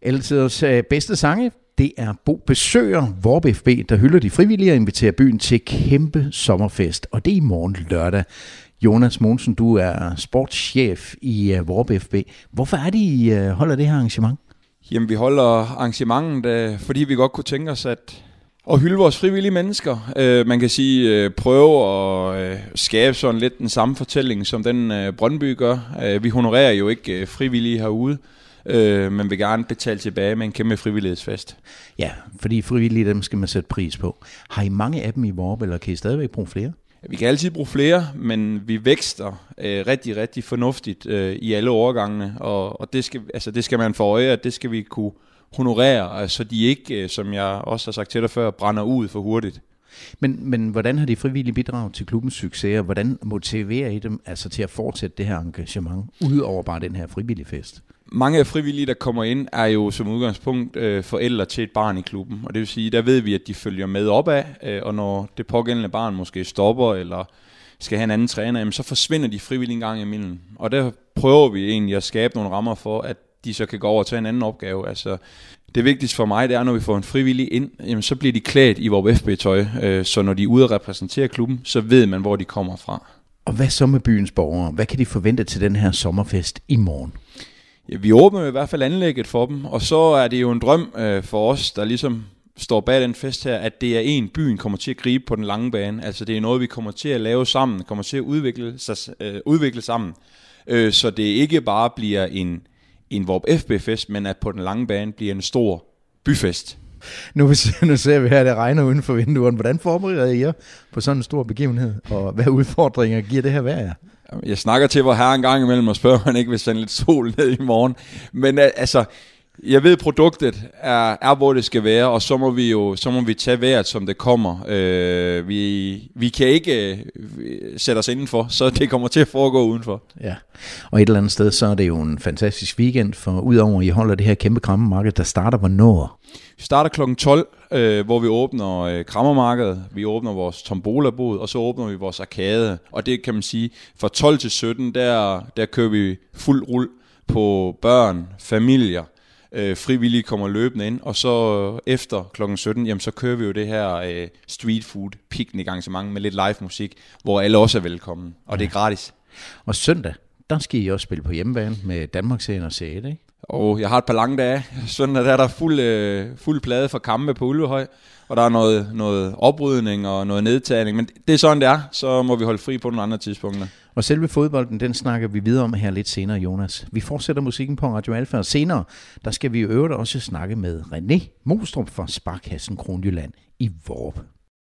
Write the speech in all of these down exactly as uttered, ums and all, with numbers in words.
Altiders øh, bedste sange, det er Bo Besøger, Vorup F B, der hylder de frivillige og inviterer byen til kæmpe sommerfest. Og det er i morgen lørdag. Jonas Mogensen, du er sportschef i uh, Vorup F B. Hvorfor er det, I uh, holder det her arrangement? Jamen, vi holder arrangementet, uh, fordi vi godt kunne tænke os at, at hylde vores frivillige mennesker. Uh, man kan sige, uh, prøve at uh, skabe sådan lidt den samme fortælling, som den uh, Brøndby gør. Uh, vi honorerer jo ikke uh, frivillige herude, uh, men vil gerne betale tilbage med en kæmpe frivillighedsfest. Ja, fordi frivillige, dem skal man sætte pris på. Har I mange af dem i Vorup, eller kan I stadigvæk bruge flere? Vi kan altid bruge flere, men vi vækster øh, rigtig, rigtig fornuftigt øh, i alle overgangene, og, og det, skal, altså, det skal man få øje, at det skal vi kunne honorere, så de ikke, øh, som jeg også har sagt til dig før, brænder ud for hurtigt. Men, men hvordan har de frivillige bidrag til klubbens succes, og hvordan motiverer I dem altså, til at fortsætte det her engagement, udover bare den her frivillige fest? Mange af frivillige, der kommer ind, er jo som udgangspunkt øh, forældre til et barn i klubben. Og det vil sige, der ved vi, at de følger med opad, øh, og når det pågældende barn måske stopper, eller skal have en anden træner, jamen, så forsvinder de frivillige en gang imellem. Og der prøver vi egentlig at skabe nogle rammer for, at de så kan gå over og tage en anden opgave. Altså, det vigtigste for mig, det er, når vi får en frivillig ind, jamen, så bliver de klædt i vores F B-tøj. Øh, så når de er ude at repræsentere klubben, så ved man, hvor de kommer fra. Og hvad så med byens borgere? Hvad kan de forvente til den her sommerfest i morgen? Ja, vi åbner i hvert fald anlægget for dem, og så er det jo en drøm øh, for os, der ligesom står bag den fest her, at det er en, byen kommer til at gribe på den lange bane. Altså det er noget, vi kommer til at lave sammen, kommer til at udvikle, sig, øh, udvikle sammen. Øh, så det ikke bare bliver en, en Vorup F B-fest, men at på den lange bane bliver en stor byfest. Nu, nu ser vi her, at det regner uden for vinduerne. Hvordan forbereder I jer på sådan en stor begivenhed, og hvad udfordringer giver det her hver jer? Jeg snakker til vor herre en gang imellem og spørger, om han ikke vil sende lidt sol ned i morgen. Men altså, jeg ved, produktet er, er, hvor det skal være, og så må vi jo så må vi tage vejret, som det kommer. Øh, vi, vi kan ikke øh, sætte os indenfor, så det kommer til at foregå udenfor. Ja, og et eller andet sted, så er det jo en fantastisk weekend, for udover at I holder det her kæmpe krammermarked, der starter hvornår? Vi starter klokken tolv, øh, hvor vi åbner øh, krammermarkedet, vi åbner vores tombola-bod, og så åbner vi vores arkade. Og det kan man sige, fra tolv til sytten, der, der kører vi fuld rul på børn, familier. Øh, frivillige kommer løbende ind, og så efter klokken sytten, jamen, så kører vi jo det her øh, street food picnic arrangement med lidt live musik, hvor alle også er velkommen, og det er gratis. Og søndag, der skal I også spille på hjemmebane med Danmarksserien og Serie, ikke? Og jeg har et par lange dage. Søndag der er der fuld, øh, fuld plade for kampe på Ulvehøj, og der er noget, noget oprydning og noget nedtagning, men det er sådan det er, så må vi holde fri på nogle andre tidspunkter. Og selve fodbolden, den snakker vi videre om her lidt senere, Jonas. Vi fortsætter musikken på Radio Alfa, og senere, der skal vi i øvrigt også snakke med René Mostrup fra Sparkassen Kronjylland i Vorup.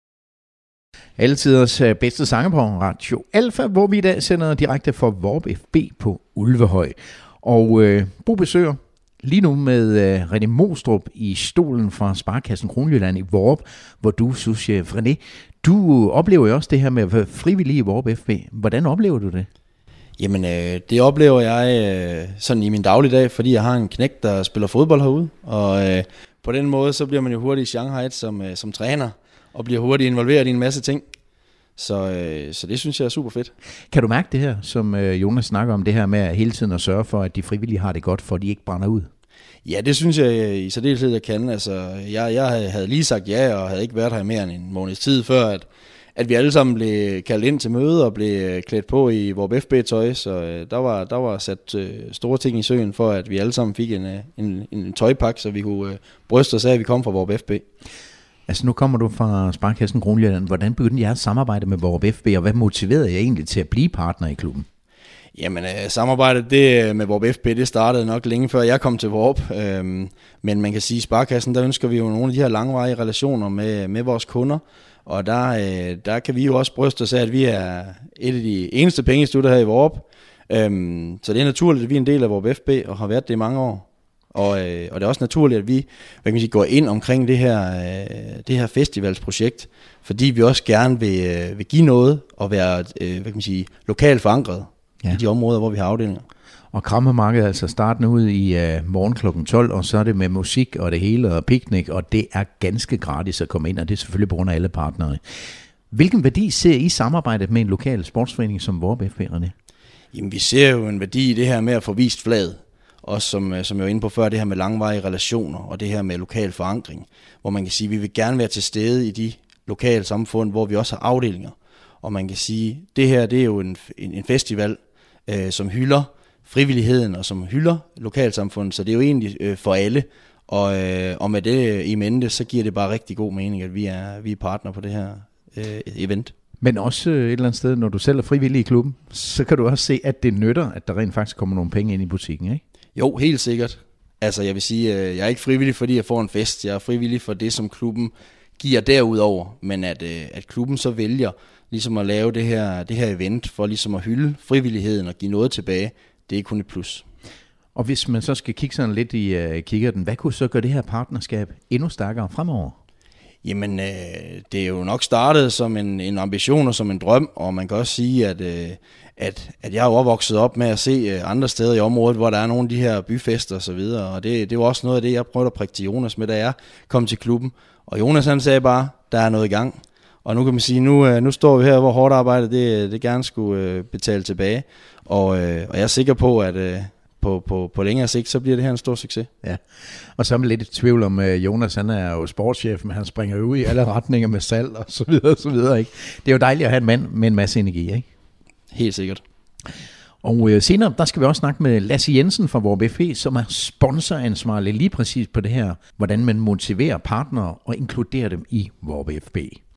Altiders bedste sange på Radio Alfa, hvor vi i dag sender direkte fra Vorup F B på Ulvehøj. Og øh, Bo Besøger lige nu med øh, René Mostrup i stolen fra Sparkassen Kronjylland i Vorup, hvor du er souschef. René, du oplever jo også det her med at være frivillig i Vorup F B. Hvordan oplever du det? Jamen, øh, det oplever jeg øh, sådan i min dagligdag, fordi jeg har en knægt, der spiller fodbold herude. Og øh, på den måde, så bliver man jo hurtigt i Shanghai som, øh, som træner, og bliver hurtigt involveret i en masse ting. Så, øh, så det synes jeg er super fedt. Kan du mærke det her, som øh, Jonas snakker om, det her med at hele tiden at sørge for, at de frivillige har det godt, for at de ikke brænder ud? Ja, det synes jeg i særdeleshed, jeg kan. Altså, jeg, jeg havde lige sagt ja, og havde ikke været her mere end en måneds tid før, at, at vi alle sammen blev kaldt ind til møde og blev klædt på i vores F B-tøj. Så øh, der, var, der var sat øh, store ting i søen for, at vi alle sammen fik en, en, en tøjpakke, så vi kunne øh, bryste os af, at vi kom fra vores F B. Altså nu kommer du fra Sparkassen Kronjylland. Hvordan begyndte jeg at samarbejde med Vorup F B, og hvad motiverede jeg egentlig til at blive partner i klubben? Jamen, øh, samarbejdet det, med Vorup F B, det startede nok længe før jeg kom til Vorup. Øhm, men man kan sige, at Sparkassen, der ønsker vi jo nogle af de her langvarige relationer med, med vores kunder. Og der, øh, der kan vi jo også bryste os af, at vi er et af de eneste pengeinstitutter her i Vorup. Øhm, så det er naturligt, at vi er en del af Vorup F B og har været det i mange år. Og, øh, og det er også naturligt, at vi hvad kan man sige, går ind omkring det her, øh, det her festivalsprojekt, fordi vi også gerne vil, øh, vil give noget og være øh, hvad kan man sige, lokalt forankret ja. I de områder, hvor vi har afdelinger. Og krammermarkedet altså starten ud i øh, morgen klokken tolv, og så er det med musik og det hele og piknik, og det er ganske gratis at komme ind, og det er selvfølgelig på grund af alle partnere. Hvilken værdi ser I samarbejdet med en lokal sportsforening som Vorup F B, René? Jamen, vi ser jo en værdi i det her med at få vist flaget. også som, som jeg var inde på før, det her med langvarige relationer og det her med lokal forankring, hvor man kan sige, at vi vil gerne være til stede i de lokale samfund, hvor vi også har afdelinger. Og man kan sige, at det her det er jo en, en, en festival, øh, som hylder frivilligheden og som hylder lokalsamfundet, så det er jo egentlig øh, for alle. Og, øh, og med det i mente, så giver det bare rigtig god mening, at vi er, vi er partner på det her øh, event. Men også et eller andet sted, når du selv er frivillig i klubben, så kan du også se, at det nytter, at der rent faktisk kommer nogle penge ind i butikken, ikke? Jo, helt sikkert. Altså jeg vil sige, jeg er ikke frivillig, fordi jeg får en fest. Jeg er frivillig for det, som klubben giver derudover. Men at, at klubben så vælger ligesom at lave det her, det her event, for ligesom at hylde frivilligheden og give noget tilbage, det er kun et plus. Og hvis man så skal kigge sådan lidt i uh, kikkerten, hvad kunne så gøre det her partnerskab endnu stærkere fremover? Jamen, øh, det er jo nok startet som en, en ambition og som en drøm, og man kan også sige, at, øh, at, at jeg er jo vokset op med at se øh, andre steder i området, hvor der er nogle af de her byfester og så videre, og det, det var også noget af det, jeg prøvede at prikke til Jonas med, da jeg kom til klubben. Og Jonas han sagde bare, der er noget i gang, og nu kan man sige, nu, øh, nu står vi her, hvor hårdt arbejde det, det gerne skulle øh, betale tilbage, og, øh, og jeg er sikker på, at... Øh, På, på, på længere sigt, så bliver det her en stor succes. Ja, og så er man lidt i tvivl om, uh, Jonas, han er jo sportschef, men han springer jo ud i alle retninger med salg og så videre, og så videre, ikke? Det er jo dejligt at have en mand med en masse energi, ikke? Helt sikkert. Og uh, senere, der skal vi også snakke med Lasse Jensen fra Vorup F B, som er sponsoransvarlig lige præcis på det her, hvordan man motiverer partnere og inkluderer dem i Vorup F B.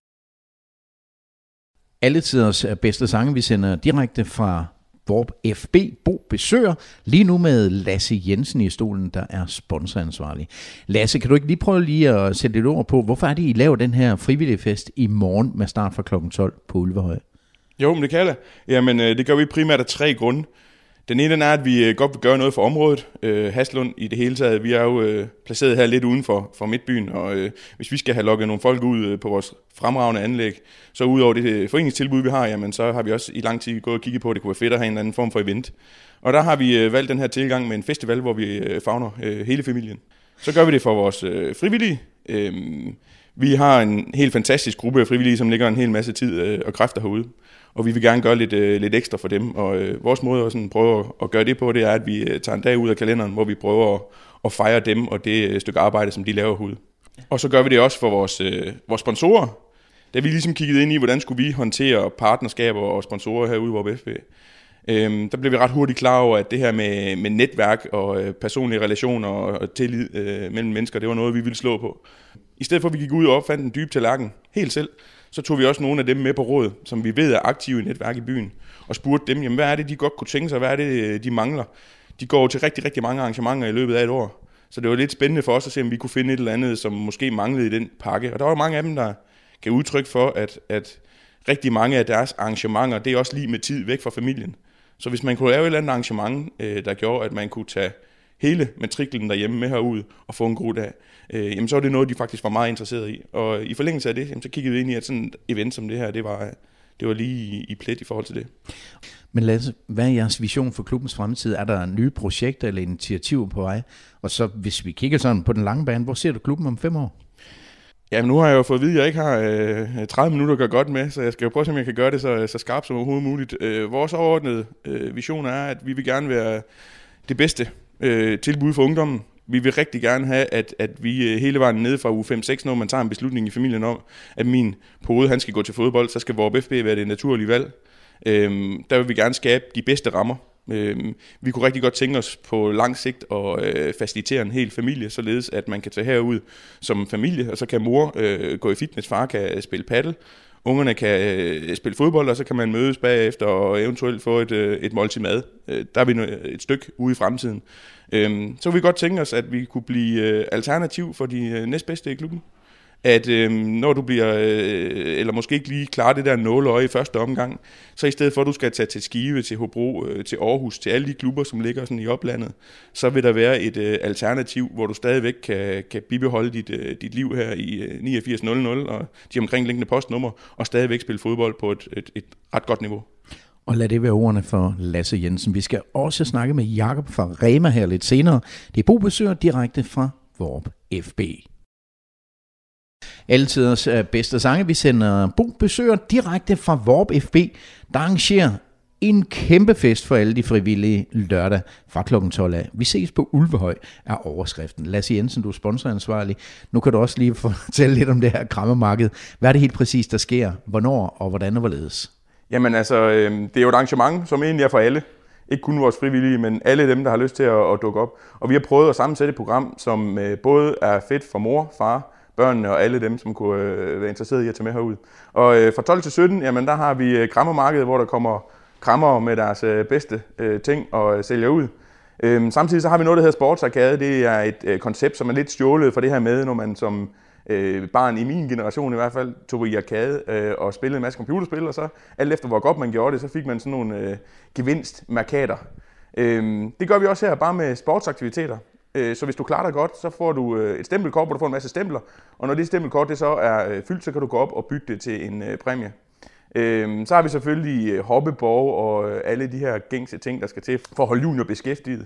Alle tiders bedste sange, vi sender direkte fra Vorup F B, Bo besøger lige nu med Lasse Jensen i stolen, der er sponsoransvarlig. Lasse, kan du ikke lige prøve lige at sætte lidt ord på, hvorfor er det, I laver den her frivillige fest i morgen med start fra klokken tolv på Ulvehøj? Jo, men det kan jeg. Jamen, det gør vi primært af tre grunde. Den ene er, at vi godt vil gøre noget for området. Øh, Haslund i det hele taget. Vi er jo øh, placeret her lidt uden for, for midtbyen, og øh, hvis vi skal have lukket nogle folk ud øh, på vores fremragende anlæg, så udover det foreningstilbud, vi har, jamen, så har vi også i lang tid gået og kigget på, at det kunne være fedt at have en eller anden form for event. Og der har vi øh, valgt den her tilgang med en festival, hvor vi øh, favner øh, hele familien. Så gør vi det for vores øh, frivillige. Øh, vi har en helt fantastisk gruppe af frivillige, som ligger en hel masse tid øh, og kræfter herude. Og vi vil gerne gøre lidt, øh, lidt ekstra for dem, og øh, vores måde at sådan prøve at, at gøre det på, det er, at vi øh, tager en dag ud af kalenderen, hvor vi prøver at, at fejre dem og det øh, stykke arbejde, som de laver herude. Og så gør vi det også for vores, øh, vores sponsorer. Da vi ligesom kiggede ind i, hvordan skulle vi håndtere partnerskaber og sponsorer herude i Vorup F B, øh, der blev vi ret hurtigt klar over, at det her med, med netværk og øh, personlige relationer og, og tillid øh, mellem mennesker, det var noget, vi ville slå på. I stedet for, at vi gik ud og opfandt en dyb tallerken helt selv, så tog vi også nogle af dem med på råd, som vi ved er aktive i netværk i byen, og spurgte dem, jamen, hvad er det, de godt kunne tænke sig, hvad er det, de mangler? De går til rigtig, rigtig mange arrangementer i løbet af et år, så det var lidt spændende for os at se, om vi kunne finde et eller andet, som måske manglede i den pakke. Og der var mange af dem, der gav udtryk for, at, at rigtig mange af deres arrangementer, det er også lige med tid væk fra familien. Så hvis man kunne lave et eller andet arrangement, der gjorde, at man kunne tage hele matriklen derhjemme med herud og få en god dag, øh, jamen så var det noget, de faktisk var meget interesseret i. Og i forlængelse af det, jamen, så kiggede vi ind i, at sådan et event som det her, det var, det var lige i, i plet i forhold til det. Men Lasse, hvad er jeres vision for klubbens fremtid? Er der nye projekter eller initiativer på vej? Og så hvis vi kigger sådan på den lange bane, hvor ser du klubben om fem år? Jamen nu har jeg jo fået at vide, at jeg ikke har øh, tredive minutter at gøre godt med, så jeg skal jo prøve at se, om jeg kan gøre det så, så skarpt som overhovedet muligt. Øh, vores overordnede øh, vision er, at vi vil gerne være det bedste øh, tilbud for ungdommen. Vi vil rigtig gerne have, at, at vi hele vejen nede fra uge fem seks, når man tager en beslutning i familien om, at min pode, han skal gå til fodbold, så skal Vorup F B være det naturlige valg. Øhm, der vil vi gerne skabe de bedste rammer. Øhm, vi kunne rigtig godt tænke os på lang sigt at øh, facilitere en hel familie, således at man kan tage herud som familie, og så kan mor øh, gå i fitness, far kan spille paddle, ungerne kan øh, spille fodbold, og så kan man mødes bagefter og eventuelt få et, øh, et måltid mad. Øh, der er vi et stykke ude i fremtiden. Øhm, så vil vi godt tænke os, at vi kunne blive øh, alternativ for de øh, næstbedste i klubben. At øh, når du bliver, øh, eller måske ikke lige klarer det der nåleøje i første omgang, så i stedet for at du skal tage til Skive, til Hobro, øh, til Aarhus, til alle de klubber, som ligger sådan i oplandet, så vil der være et øh, alternativ, hvor du stadigvæk kan, kan bibeholde dit, øh, dit liv her i øh, niogfirs nul nul og de omkringliggende postnummer, og stadigvæk spille fodbold på et, et, et ret godt niveau. Og lad det være ordene for Lasse Jensen. Vi skal også snakke med Jakob fra Rema her lidt senere. Det er Bo besøger direkte fra Vorup F B. Altiders bedste sange. Vi sender Bo besøger direkte fra Vorup F B, der arrangerer En kæmpe fest for alle de frivillige lørdag fra klokken tolv af. Vi ses på Ulvehøj er overskriften. Lasse Jensen, du er sponsoransvarlig. Nu kan du også lige fortælle lidt om det her krammermarked. Hvad er det helt præcis, der sker? Hvornår og hvordan og hvorledes? Jamen altså, øh, det er jo et arrangement, som egentlig er for alle. Ikke kun vores frivillige, men alle dem, der har lyst til at, at dukke op. Og vi har prøvet at sammensætte et program, som øh, både er fedt for mor, far, børnene og alle dem, som kunne øh, være interesseret i at tage med herud. Og øh, fra tolv til sytten, jamen der har vi krammermarkedet, hvor der kommer krammer med deres øh, bedste øh, ting og øh, sælger ud. Øhm, samtidig så har vi noget, der hedder Sportsarkade. Det er et øh, koncept, som er lidt stjålet for det her med, når man som øh, barn i min generation i hvert fald tog i arkade øh, og spillede en masse computerspil, og så alt efter hvor godt man gjorde det, så fik man sådan nogle øh, gevinstmarkader. Øhm, det gør vi også her, bare med sportsaktiviteter. Øh, så hvis du klarer dig godt, så får du øh, et stempelkort, hvor du får en masse stempler, og når det stempelkort det så er øh, fyldt, så kan du gå op og bytte det til en øh, præmie. Øhm, så har vi selvfølgelig hoppeborg og alle de her gængse ting, der skal til for at holde junior beskæftiget.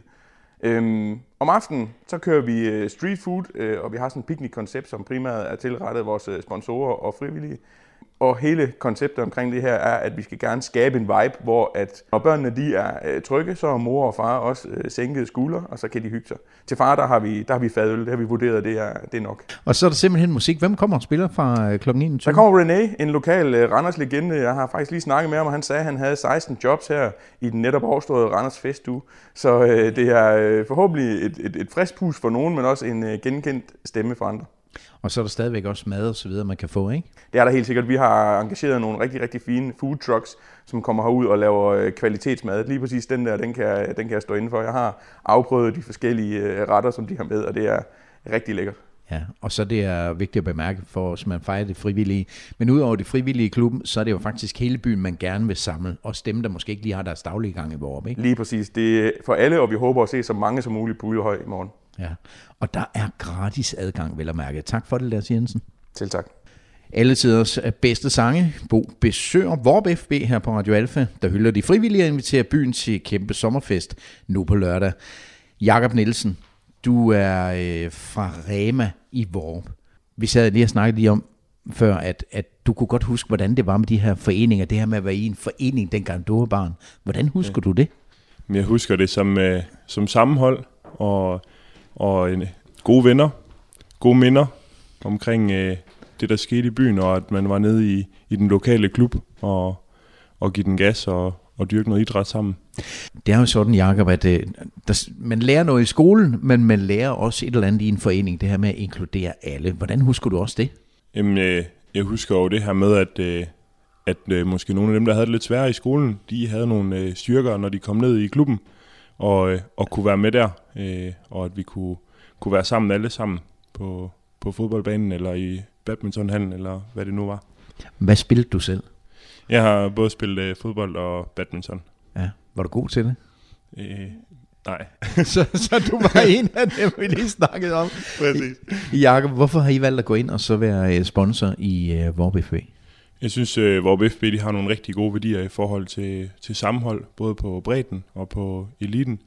Øhm, om aftenen så kører vi street food, øh, og vi har sådan et picnic-koncept, som primært er tilrettet vores sponsorer og frivillige. Og hele konceptet omkring det her er, at vi skal gerne skabe en vibe, hvor at når børnene de er trygge, så er mor og far også sænket skuldre, og så kan de hygge sig. Til far, der har vi, der har vi fadøl, det har vi vurderet, det er, det er nok. Og så er der simpelthen musik. Hvem kommer og spiller fra klokken enogtyve? Der kommer René, en lokal uh, Randers legende. Jeg har faktisk lige snakket med ham, og han sagde, at han havde seksten jobs her i den netop overståede Randers festuge. Så uh, det er uh, forhåbentlig et, et, et frisk pus for nogen, men også en uh, genkendt stemme for andre. Og så er der stadigvæk også mad og så videre, man kan få, ikke? Det er der helt sikkert. Vi har engageret nogle rigtig, rigtig fine food trucks, som kommer herud og laver kvalitetsmad. Lige præcis den der, den kan, den kan jeg stå inden for. Jeg har afprøvet de forskellige retter, som de har med, og det er rigtig lækkert. Ja, og så det er vigtigt at bemærke for os, man fejrer det frivillige. Men udover det frivillige i klubben, så er det jo faktisk hele byen, man gerne vil samle. Også dem, der måske ikke lige har deres daglige gang i Vorup, ikke? Lige præcis. Det er for alle, og vi håber at se så mange som muligt på Ulvehøj i morgen. Ja, og der er gratis adgang, vel at mærke. Tak for det, Lars Jensen. Til tak. Alle tiders bedste sange. Bo besøger Vorup F B her på Radio Alfa, der hylder de frivillige og inviterer byen til kæmpe sommerfest nu på lørdag. Jakob Nielsen, du er øh, fra Rema i Vorup. Vi sad lige og snakkede lige om før, at, at du kunne godt huske, hvordan det var med de her foreninger. Det her med at være i en forening, dengang du var barn. Hvordan husker ja. du det? Jeg husker det som, øh, som sammenhold og, og en, gode venner, gode minder omkring øh, det, der skete i byen, og at man var nede i, i den lokale klub og, og give den gas og, og dyrke noget idræt sammen. Det er jo sådan, Jacob, at øh, der, man lærer noget i skolen, men man lærer også et eller andet i en forening, det her med at inkludere alle. Hvordan husker du også det? Jamen, øh, jeg husker jo det her med, at, øh, at øh, måske nogle af dem, der havde det lidt sværere i skolen, de havde nogle øh, styrker, når de kom ned i klubben, og, øh, og kunne være med der, øh, og at vi kunne, kunne være sammen alle sammen på, på fodboldbanen, eller i badmintonhallen, eller hvad det nu var. Hvad spillede du selv? Jeg har både spillet øh, fodbold og badminton. Ja, var du god til det? Øh, nej. så, så du var en af dem, vi lige snakkede om. Præcis. Jakob, hvorfor har I valgt at gå ind og så være sponsor i uh, Vorup F B? Jeg synes, at uh, Vorup F B de har nogle rigtig gode værdier i forhold til, til sammenhold, både på bredden og på eliten.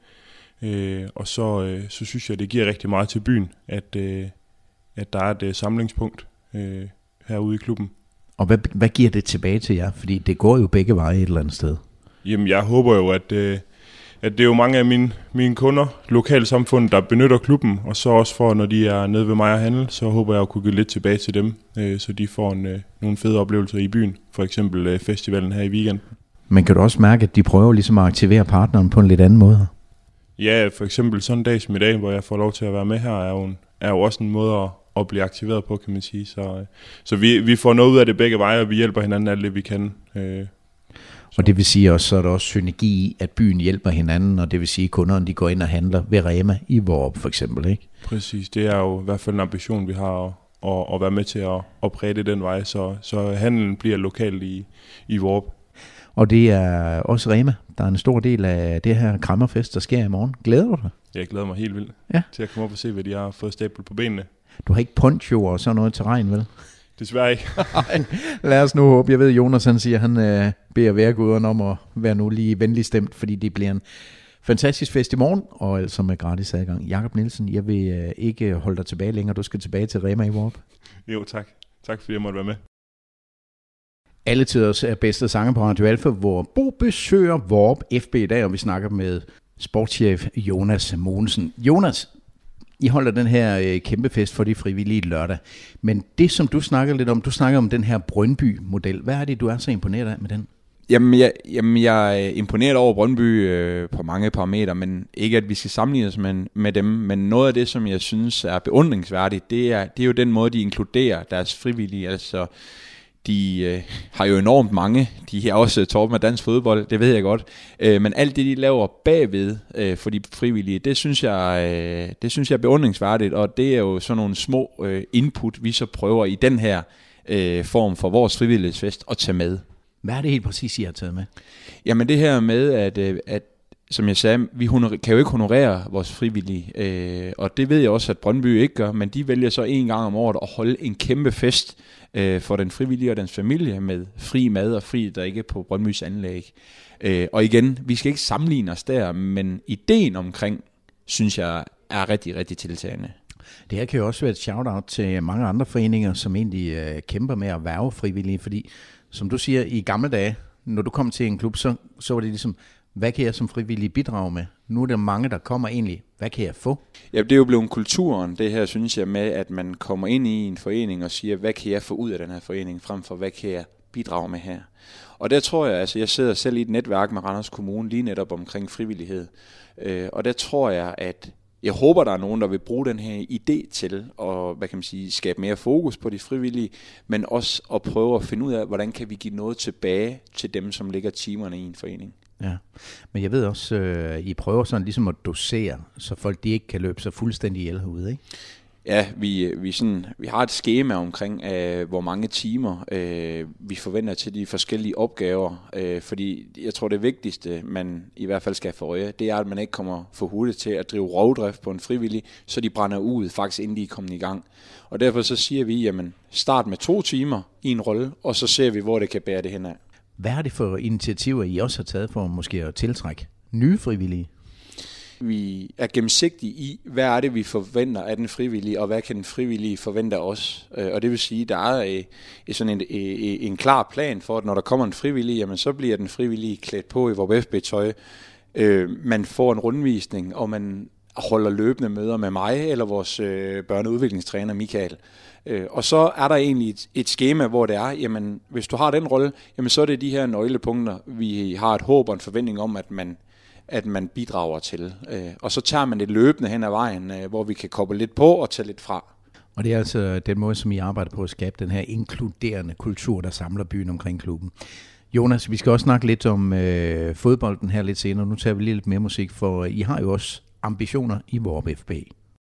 Uh, og så, uh, så synes jeg, det giver rigtig meget til byen, at, uh, at der er et uh, samlingspunkt uh, herude i klubben. Og hvad, hvad giver det tilbage til jer? Fordi det går jo begge veje et eller andet sted. Jamen, jeg håber jo, at, uh, at det er jo mange af mine, mine kunder, lokalsamfundet, der benytter klubben, og så også for, når de er nede ved mig og handle, så håber jeg at kunne give lidt tilbage til dem, uh, så de får en, uh, nogle fede oplevelser i byen, for eksempel uh, festivalen her i weekenden. Men kan du også mærke, at de prøver ligesom at aktivere partneren på en lidt anden måde? Ja, for eksempel sådan en dag som i dag, hvor jeg får lov til at være med her, er jo, en, er jo også en måde at, at blive aktiveret på, kan man sige. Så, så vi, vi får noget ud af det begge veje, og vi hjælper hinanden alt det, vi kan. Øh, og det vil sige også, så er der også synergi i, at byen hjælper hinanden, og det vil sige, at kunderne de går ind og handler ved Rema i Vorup for eksempel, ikke? Præcis, det er jo i hvert fald en ambition, vi har at, at, at være med til at, at præge det den vej, så, så handlen bliver lokal i, i Vorup. Og det er også Rema, der er en stor del af det her krammerfest, der sker i morgen. Glæder du dig? Jeg glæder mig helt vildt ja. til at komme op og se, hvad de har fået stablet på benene. Du har ikke poncho og sådan noget terræn, vel? Desværre ikke. Lad os nu håbe. Jeg ved, Jonas han siger, han øh, beder værguderne om at være nu lige venlig stemt, fordi det bliver en fantastisk fest i morgen, og altså med gratis adgang. Jakob Nielsen, jeg vil øh, ikke holde dig tilbage længere. Du skal tilbage til Rema i Vorup. Jo, tak. Tak fordi jeg måtte være med. Alle tiders bedste sanger på Radio Alfa, hvor Bo besøger Vorp F B i dag, og vi snakker med sportschef Jonas Mogensen. Jonas, I holder den her øh, kæmpe fest for de frivillige lørdag, men det som du snakker lidt om, du snakker om den her Brøndby-model. Hvad er det, du er så imponeret af med den? Jamen jeg, jamen, jeg er imponeret over Brøndby øh, på mange parametre, men ikke at vi skal sammenligne os med, med dem. Men noget af det, som jeg synes er beundringsværdigt, det er, det er jo den måde, de inkluderer deres frivillige. Altså, de øh, har jo enormt mange. De er også toppen af dansk fodbold, det ved jeg godt. Øh, men alt det, de laver bagved øh, for de frivillige, det synes, jeg, øh, det synes jeg er beundringsværdigt. Og det er jo sådan nogle små øh, input, vi så prøver i den her øh, form for vores frivillighedsfest at tage med. Hvad er det helt præcis, I har taget med? Jamen det her med, at, at som jeg sagde, vi honor- kan jo ikke honorere vores frivillige, øh, og det ved jeg også, at Brøndby ikke gør, men de vælger så en gang om året at holde en kæmpe fest øh, for den frivillige og dens familie med fri mad og fri drikke på Brøndbys anlæg. Øh, og igen, vi skal ikke sammenligne os der, men ideen omkring, synes jeg, er rigtig, rigtig tiltagende. Det her kan jo også være et shout-out til mange andre foreninger, som egentlig øh, kæmper med at værve frivillige, fordi som du siger, i gamle dage, når du kom til en klub, så, så var det ligesom, hvad kan jeg som frivillig bidrage med? Nu er der mange, der kommer egentlig, hvad kan jeg få? Ja, det er jo blevet kulturen, det her, synes jeg, med at man kommer ind i en forening og siger, hvad kan jeg få ud af den her forening, frem for hvad kan jeg bidrage med her? Og der tror jeg, altså jeg sidder selv i et netværk med Randers Kommune, lige netop omkring frivillighed, øh, og der tror jeg, at jeg håber, der er nogen, der vil bruge den her idé til at, hvad kan man sige, skabe mere fokus på de frivillige, men også at prøve at finde ud af, hvordan kan vi give noget tilbage til dem, som ligger timerne i en forening. Ja, men jeg ved også, øh, I prøver sådan ligesom at dosere, så folk de ikke kan løbe sig fuldstændig ihjel herude, ikke? Ja, vi, vi, sådan, vi har et skema omkring, øh, hvor mange timer øh, vi forventer til de forskellige opgaver, øh, fordi jeg tror det vigtigste, man i hvert fald skal få øje, det er, at man ikke kommer for hurtigt til at drive rovdrift på en frivillig, så de brænder ud faktisk inden de er kommet i gang. Og derfor så siger vi, jamen start med to timer i en rolle, og så ser vi, hvor det kan bære det henad. Hvad er det for initiativer, I også har taget for måske at tiltrække nye frivillige? Vi er gennemsigtige i, hvad er det, vi forventer af den frivillige, og hvad kan den frivillige forvente af os. Og det vil sige, der er sådan en, en klar plan for, at når der kommer en frivillig, jamen så bliver den frivillige klædt på i vores F B-tøj. Man får en rundvisning, og man holder løbende møder med mig eller vores børne- og udviklingstræner Michael. Og så er der egentlig et, et skema, hvor det er, jamen hvis du har den rolle, jamen så er det de her nøglepunkter, vi har et håb og en forventning om, at man at man bidrager til. Og så tager man det løbende hen ad vejen, hvor vi kan koble lidt på og tage lidt fra. Og det er altså den måde, som I arbejder på at skabe den her inkluderende kultur, der samler byen omkring klubben. Jonas, vi skal også snakke lidt om øh, fodbolden her lidt senere. Nu tager vi lige lidt mere musik, for I har jo også ambitioner i Vorp F B.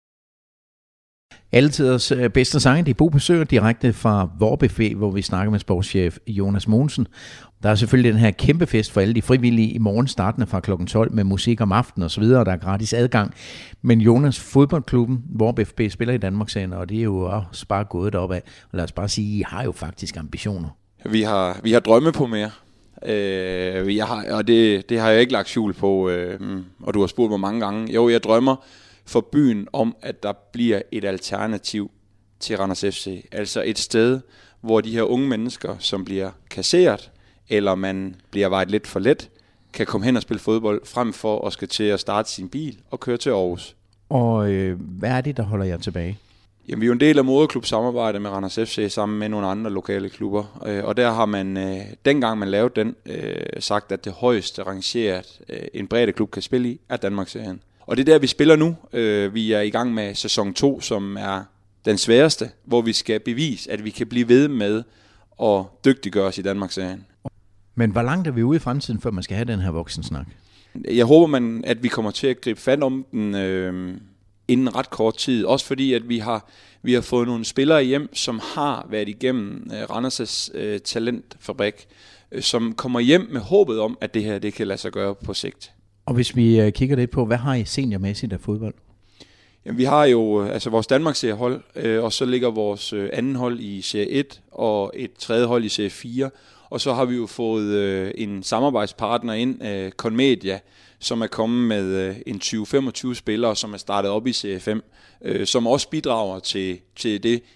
Altiders bedste sange, de Bo besøger direkte fra Vorp F B, hvor vi snakker med sportschef Jonas Mogensen. Der er selvfølgelig den her kæmpe fest for alle de frivillige i morgen, startende fra klokken tolv med musik om aftenen og så videre, og der er gratis adgang. Men Jonas, fodboldklubben Vorp F B spiller i Danmarksserien, og det er jo også bare gået deropad. Og lad os bare sige, I har jo faktisk ambitioner. Vi har, vi har drømme på mere. Øh, jeg har, og det, det har jeg ikke lagt skjul på, øh, og du har spurgt mig mange gange. Jo, jeg drømmer for byen om, at der bliver et alternativ til Randers F C. Altså et sted, hvor de her unge mennesker, som bliver kasseret, eller man bliver vejet lidt for let, kan komme hen og spille fodbold, frem for at skal til at starte sin bil og køre til Aarhus. Og øh, hvad er det, der holder jer tilbage? Jamen, vi er jo en del af moderklubsamarbejdet med Randers F C sammen med nogle andre lokale klubber. Øh, og der har man, øh, dengang man lavede den, øh, sagt, at det højeste rangeret øh, en bredde klub kan spille i, er Danmarksserien. Og det er der, vi spiller nu. Øh, vi er i gang med sæson to, som er den sværeste, hvor vi skal bevise, at vi kan blive ved med at dygtiggøre os i Danmarksserien. Men hvor langt er vi ude i fremtiden, før man skal have den her voksensnak? Jeg håber, man, at vi kommer til at gribe fat om den øh, inden ret kort tid. Også fordi, at vi har, vi har fået nogle spillere hjem, som har været igennem øh, Randers' øh, talentfabrik, øh, som kommer hjem med håbet om, at det her det kan lade sig gøre på sigt. Og hvis vi øh, kigger lidt på, hvad har I seniormæssigt af fodbold? Jamen, vi har jo altså vores Danmarksseriehold, øh, og så ligger vores øh, anden hold i serie et og et tredje hold i serie fire. Og så har vi jo fået øh, en samarbejdspartner ind, øh, Conmedia, som er kommet med øh, en tyve femogtyve spillere, som er startet op i serie fem, øh, som også bidrager til, til det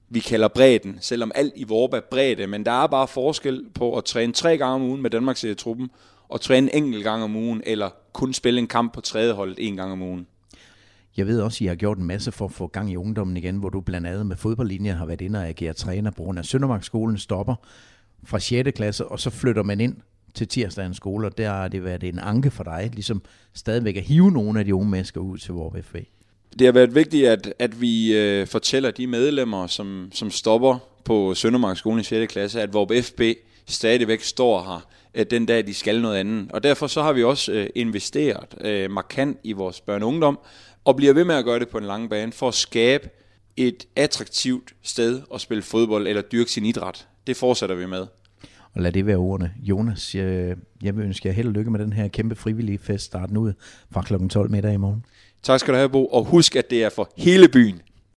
vi kalder bredden, selvom alt i Vorp er bredde, men der er bare forskel på at træne tre gange om ugen med Danmarks-truppen, og træne en enkelt gang om ugen, eller kun spille en kamp på tredje holdet en gang om ugen. Jeg ved også, at I har gjort en masse for at få gang i ungdommen igen, hvor du blandt andet med fodboldlinjen har været inde og ageret træner på grund af Søndermarksskolen stopper fra sjette klasse, og så flytter man ind til tirsdagens skole, og der har det været en anke for dig, ligesom stadigvæk at hive nogle af de unge mennesker ud til Vorp F B. Det har været vigtigt, at, at vi øh, fortæller de medlemmer, som, som stopper på Søndermarksskolen i sjette klasse, at Vorp F B stadigvæk står her øh, den dag, de skal noget andet. Og derfor så har vi også øh, investeret øh, markant i vores børn og ungdom, og bliver ved med at gøre det på den lange bane, for at skabe et attraktivt sted at spille fodbold eller dyrke sin idræt. Det fortsætter vi med. Og lad det være ordene. Jonas, jeg, jeg vil ønske jer held og lykke med den her kæmpe frivillige fest starten ud fra klokken tolv middag i morgen. Tak skal du have, Bo, og husk, at det er for hele byen.